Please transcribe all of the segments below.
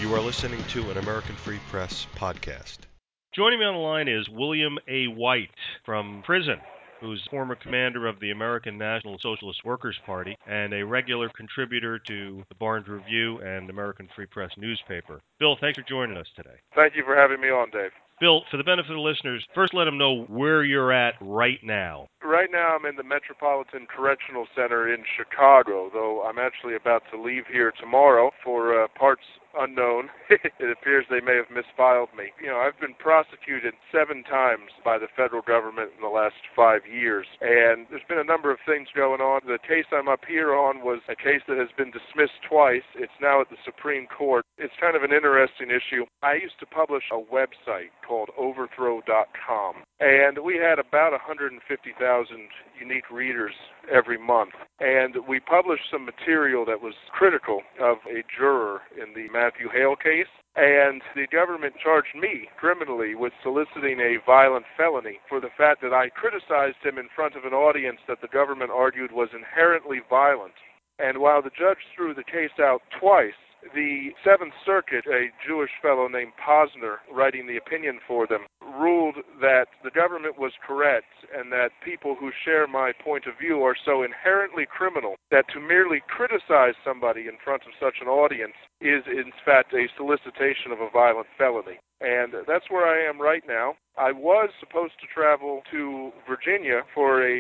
You are listening to an American Free Press podcast. Joining me on the line is William A. White from prison, who's former commander of the American National Socialist Workers Party and a regular contributor to the Barnes Review and American Free Press newspaper. Bill, thanks for joining us today. Thank you for having me on, Dave. Bill, for the benefit of the listeners, first let them know where you're at right now. Right now I'm in the Metropolitan Correctional Center in Chicago, though I'm actually about to leave here tomorrow for parts unknown. It appears they may have misfiled me. I've been prosecuted 7 times by the federal government in the last 5 years, and there's been a number of things going on. The case I'm up here on was a case that has been dismissed twice. It's now at the Supreme Court. It's kind of an interesting issue. I used to publish a website called Overthrow.com, and we had about 150,000 unique readers every month. And we published some material that was critical of a juror in the Matthew Hale case. And the government charged me criminally with soliciting a violent felony for the fact that I criticized him in front of an audience that the government argued was inherently violent. And while the judge threw the case out twice, the Seventh Circuit, a Jewish fellow named Posner, writing the opinion for them, ruled that the government was correct and that people who share my point of view are so inherently criminal that to merely criticize somebody in front of such an audience is in fact a solicitation of a violent felony. And that's where I am right now. I was supposed to travel to Virginia for a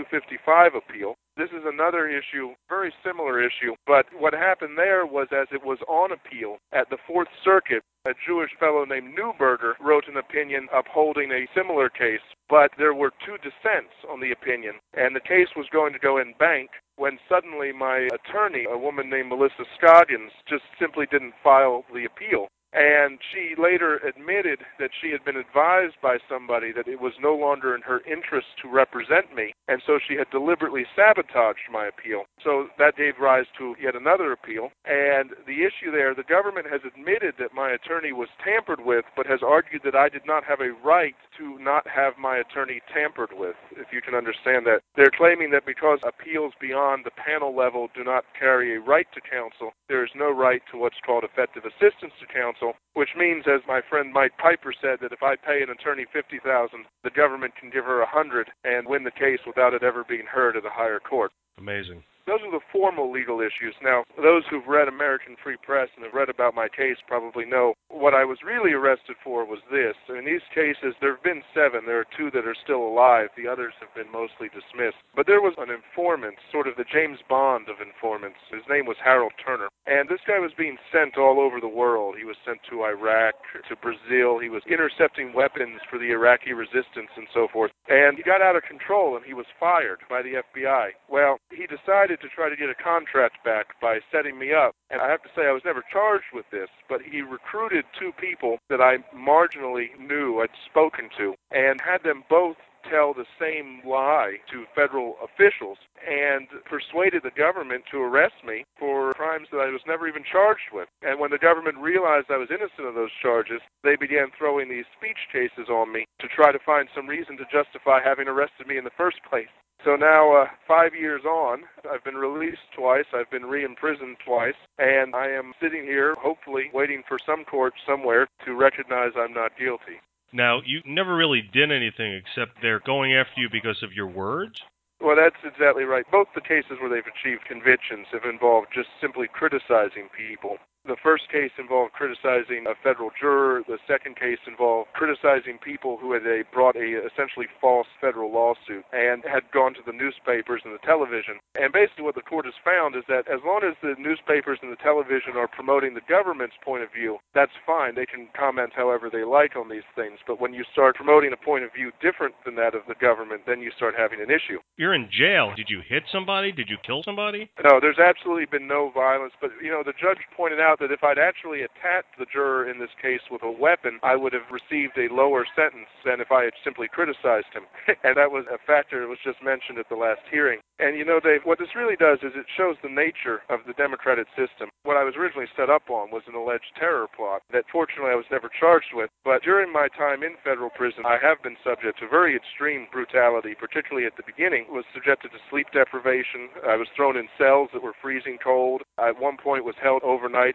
2255 appeal. This is another issue, very similar issue, but what happened there was as it was on appeal at the Fourth Circuit, a Jewish fellow named Neuberger wrote an opinion upholding a similar case, but there were 2 dissents on the opinion, and the case was going to go en banc when suddenly my attorney, a woman named Melissa Scoggins, just simply didn't file the appeal. And she later admitted that she had been advised by somebody that it was no longer in her interest to represent me, and so she had deliberately sabotaged my appeal. So that gave rise to yet another appeal. And the issue there, the government has admitted that my attorney was tampered with, but has argued that I did not have a right to not have my attorney tampered with, if you can understand that. They're claiming that because appeals beyond the panel level do not carry a right to counsel, there is no right to what's called effective assistance to counsel, which means, as my friend Mike Piper said, that if I pay an attorney $50,000, the government can give her $100 and win the case without it ever being heard at a higher court. Amazing. Those are the formal legal issues. Now, those who've read American Free Press and have read about my case probably know what I was really arrested for was this. In these cases, there have been 7. There are 2 that are still alive. The others have been mostly dismissed. But there was an informant, sort of the James Bond of informants. His name was Harold Turner. And this guy was being sent all over the world. He was sent to Iraq, to Brazil. He was intercepting weapons for the Iraqi resistance and so forth. And he got out of control and he was fired by the FBI. Well, he decided to try to get a contract back by setting me up. And I have to say I was never charged with this, but he recruited 2 people that I marginally knew, I'd spoken to, and had them both tell the same lie to federal officials and persuaded the government to arrest me for crimes that I was never even charged with. And when the government realized I was innocent of those charges, they began throwing these speech cases on me to try to find some reason to justify having arrested me in the first place. So now, 5 years on, I've been released twice, I've been re-imprisoned twice, and I am sitting here, hopefully, waiting for some court somewhere to recognize I'm not guilty. Now, you never really did anything except they're going after you because of your words? Well, that's exactly right. Both the cases where they've achieved convictions have involved just simply criticizing people. The first case involved criticizing a federal juror. The second case involved criticizing people who had brought a essentially false federal lawsuit and had gone to the newspapers and the television. And basically what the court has found is that as long as the newspapers and the television are promoting the government's point of view, that's fine. They can comment however they like on these things. But when you start promoting a point of view different than that of the government, then you start having an issue. You're in jail. Did you hit somebody? Did you kill somebody? No, there's absolutely been no violence. But, the judge pointed out that if I'd actually attacked the juror in this case with a weapon, I would have received a lower sentence than if I had simply criticized him. And that was a factor that was just mentioned at the last hearing. And Dave, what this really does is it shows the nature of the democratic system. What I was originally set up on was an alleged terror plot that fortunately I was never charged with. But during my time in federal prison, I have been subject to very extreme brutality, particularly at the beginning. Was subjected to sleep deprivation. I was thrown in cells that were freezing cold. I at one point was held overnight in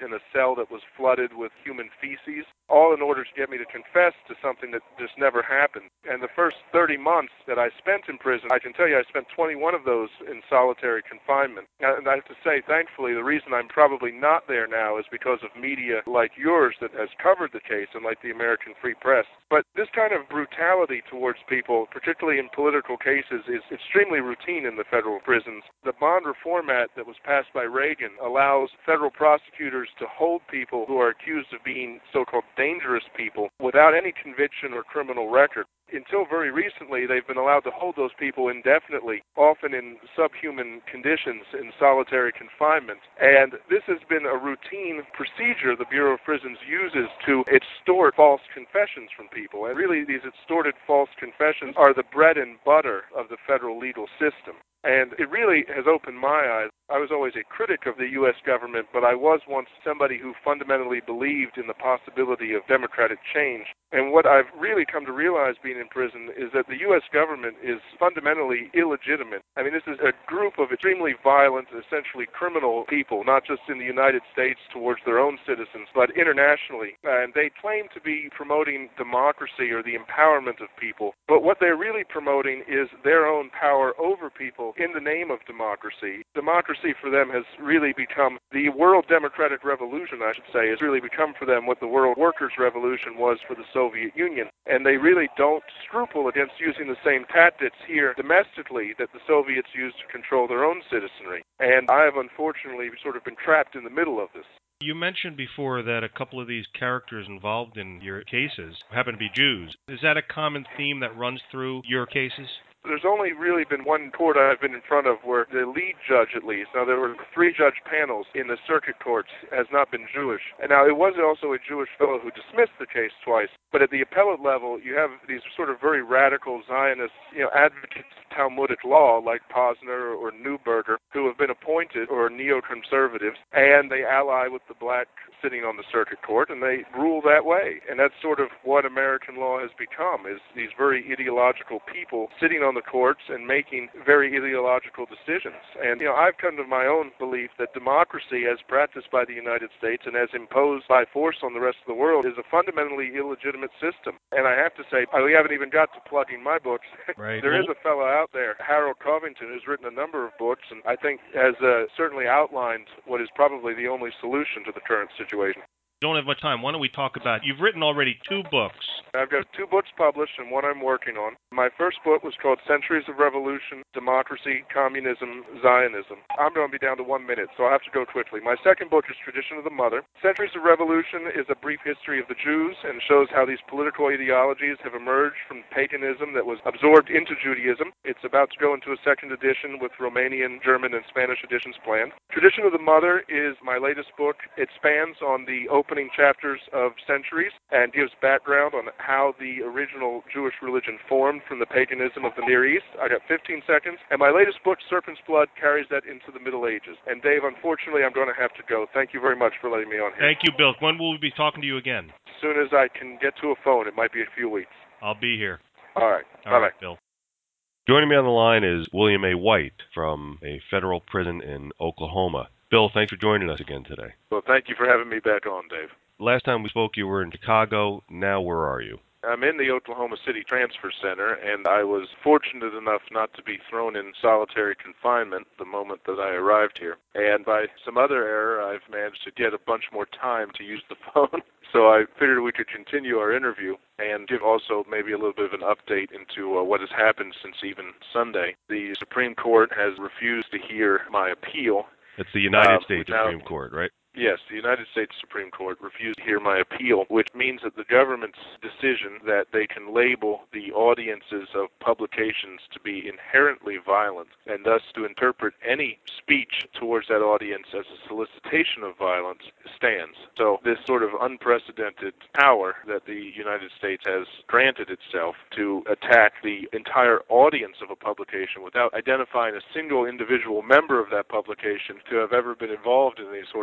in a cell that was flooded with human feces, all in order to get me to confess to something that just never happened. And the first 30 months that I spent in prison, I can tell you I spent 21 of those in solitary confinement. And I have to say, thankfully, the reason I'm probably not there now is because of media like yours that has covered the case, and like the American Free Press. But this kind of brutality towards people, particularly in political cases, is extremely routine in the federal prisons. The Bond Reform Act that was passed by Reagan allows federal prosecutors to hold people who are accused of being so-called dangerous people without any conviction or criminal record. Until very recently, they've been allowed to hold those people indefinitely, often in subhuman conditions in solitary confinement. And this has been a routine procedure the Bureau of Prisons uses to extort false confessions from people. And really, these extorted false confessions are the bread and butter of the federal legal system. And it really has opened my eyes. I was always a critic of the U.S. government, but I was once somebody who fundamentally believed in the possibility of democratic change. And what I've really come to realize being in prison is that the U.S. government is fundamentally illegitimate. I mean, this is a group of extremely violent, essentially criminal people, not just in the United States towards their own citizens, but internationally. And they claim to be promoting democracy or the empowerment of people. But what they're really promoting is their own power over people in the name of democracy. Democracy for them has really become, the World Democratic Revolution, I should say, has really become for them what the World Workers' Revolution was for the Soviet Union. And they really don't scruple against using the same tactics here domestically that the Soviets used to control their own citizenry. And I have unfortunately sort of been trapped in the middle of this. You mentioned before that a couple of these characters involved in your cases happen to be Jews. Is that a common theme that runs through your cases? There's only really been one court I've been in front of where the lead judge, at least, now there were 3 judge panels in the circuit courts, has not been Jewish. And now it was also a Jewish fellow who dismissed the case twice. But at the appellate level, you have these sort of very radical Zionist, advocates of Talmudic law like Posner or Neuberger, who have been appointed, or neoconservatives, and they ally with the black sitting on the circuit court, and they rule that way. And that's sort of what American law has become, is these very ideological people sitting on the courts and making very ideological decisions. And, I've come to my own belief that democracy, as practiced by the United States and as imposed by force on the rest of the world, is a fundamentally illegitimate system. And I have to say, we haven't even got to plugging my books. Right. There is a fellow out there, Harold Covington, who's written a number of books, and I think has certainly outlined what is probably the only solution to the current situation. Don't have much time. Why don't we talk about, you've written already 2 books. I've got 2 books published and one I'm working on. My first book was called Centuries of Revolution, Democracy, Communism, Zionism. I'm going to be down to 1 minute, so I'll have to go quickly. My second book is Tradition of the Mother. Centuries of Revolution is a brief history of the Jews and shows how these political ideologies have emerged from paganism that was absorbed into Judaism. It's about to go into a second edition with Romanian, German, and Spanish editions planned. Tradition of the Mother is my latest book. It spans on the opening chapters of Centuries and gives background on how the original Jewish religion formed from the paganism of the Near East. I got 15 seconds. And my latest book, Serpent's Blood, carries that into the Middle Ages. And Dave, unfortunately, I'm going to have to go. Thank you very much for letting me on here. Thank you, Bill. When will we be talking to you again? As soon as I can get to a phone. It might be a few weeks. I'll be here. All right. All right, Bill. Joining me on the line is William A. White from a federal prison in Oklahoma. Bill, thanks for joining us again today. Well, thank you for having me back on, Dave. Last time we spoke, you were in Chicago. Now, where are you? I'm in the Oklahoma City Transfer Center, and I was fortunate enough not to be thrown in solitary confinement the moment that I arrived here. And by some other error, I've managed to get a bunch more time to use the phone. So I figured we could continue our interview and give also maybe a little bit of an update into what has happened since even Sunday. The Supreme Court has refused to hear my appeal. It's the United States Supreme Court, right? Yes, the United States Supreme Court refused to hear my appeal, which means that the government's decision that they can label the audiences of publications to be inherently violent, and thus to interpret any speech towards that audience as a solicitation of violence, stands. So this sort of unprecedented power that the United States has granted itself to attack the entire audience of a publication without identifying a single individual member of that publication to have ever been involved in any sort of violence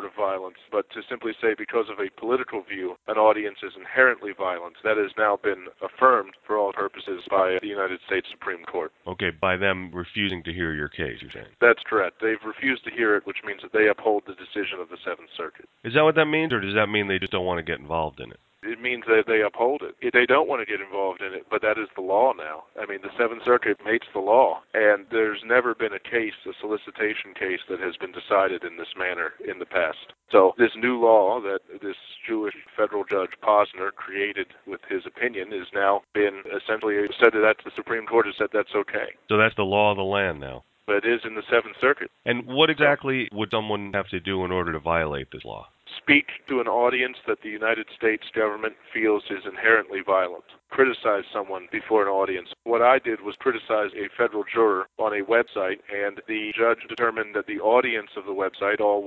violence, but to simply say because of a political view, an audience is inherently violent. That has now been affirmed for all purposes by the United States Supreme Court. Okay, by them refusing to hear your case, you're saying? That's correct. They've refused to hear it, which means that they uphold the decision of the Seventh Circuit. Is that what that means, or does that mean they just don't want to get involved in it? It means that they uphold it. They don't want to get involved in it, but that is the law now. I mean, the Seventh Circuit makes the law, and there's never been a case, a solicitation case, that has been decided in this manner in the past. So this new law that this Jewish federal judge Posner created with his opinion has now been essentially said that the Supreme Court has said that's okay. So that's the law of the land now. But it is in the Seventh Circuit. And what exactly would someone have to do in order to violate this law? Speak to an audience that the United States government feels is inherently violent. Criticize someone before an audience. What I did was criticize a federal juror on a website, and the judge determined that the audience of the website, all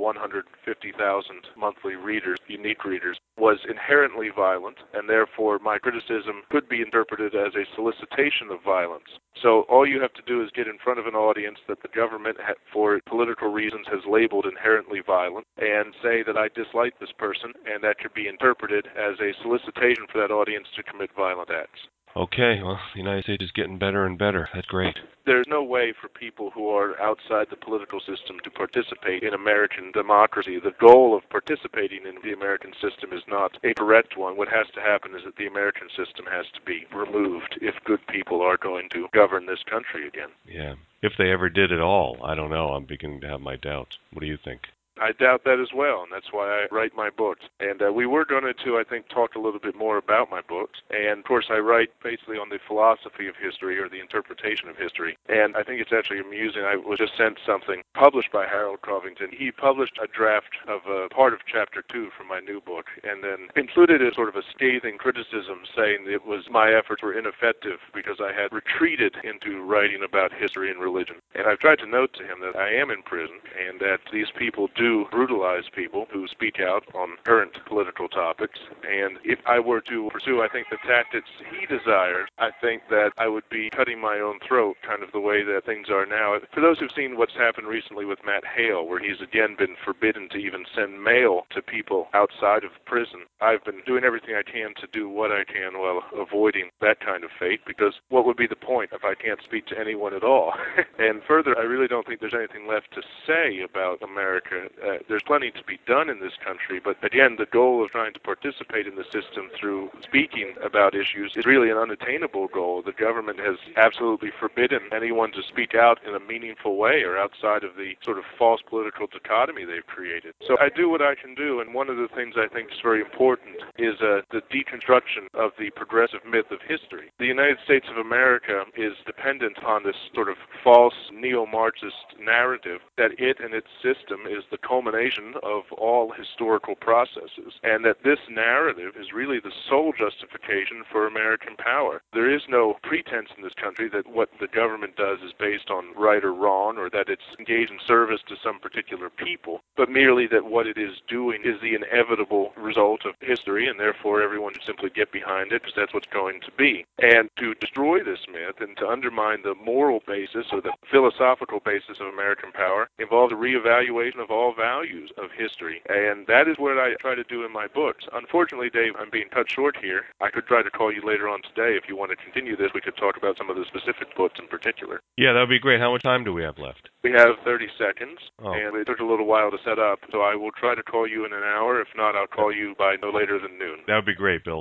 150,000 monthly readers, unique readers, was inherently violent, and therefore my criticism could be interpreted as a solicitation of violence. So all you have to do is get in front of an audience that the government, for political reasons, has labeled inherently violent, and say that I dislike this person, and that could be interpreted as a solicitation for that audience to commit violent acts. Okay, well, the United States is getting better and better. That's great. There's no way for people who are outside the political system to participate in American democracy. The goal of participating in the American system is not a correct one. What has to happen is that the American system has to be removed if good people are going to govern this country again. Yeah, if they ever did at all. I don't know. I'm beginning to have my doubts. What do you think? I doubt that as well, and that's why I write my books. And we were going to, I think, talk a little bit more about my books. And, of course, I write basically on the philosophy of history or the interpretation of history. And I think it's actually amusing. I was just sent something published by Harold Covington. He published a draft of a part of Chapter 2 from my new book and then included it sort of a scathing criticism saying it was my efforts were ineffective because I had retreated into writing about history and religion. And I've tried to note to him that I am in prison and that these people do brutalize people who speak out on current political topics. And if I were to pursue, I think, the tactics he desires, I think that I would be cutting my own throat, kind of the way that things are now. For those who've seen what's happened recently with Matt Hale, where he's again been forbidden to even send mail to people outside of prison, I've been doing everything I can to do what I can while avoiding that kind of fate, because what would be the point if I can't speak to anyone at all? And further, I really don't think there's anything left to say about America. There's plenty to be done in this country, but again, the goal of trying to participate in the system through speaking about issues is really an unattainable goal. The government has absolutely forbidden anyone to speak out in a meaningful way or outside of the sort of false political dichotomy they've created. So I do what I can do, and one of the things I think is very important is the deconstruction of the progressive myth of history. The United States of America is dependent on this sort of false neo-Marxist narrative that it and its system is the culmination of all historical processes, and that this narrative is really the sole justification for American power. There is no pretense in this country that what the government does is based on right or wrong, or that it's engaged in service to some particular people, but merely that what it is doing is the inevitable result of history, and therefore everyone should simply get behind it because that's what's going to be. And to destroy this myth and to undermine the moral basis or the philosophical basis of American power involves a reevaluation of all values of history, and that is what I try to do in my books. Unfortunately, Dave, I'm being cut short here. I could try to call you later on today. If you want to continue this, we could talk about some of the specific books in particular. Yeah, that would be great. How much time do we have left? We have 30 seconds, and it took a little while to set up, so I will try to call you in an hour. If not, I'll call you by no later than noon. That would be great, Bill.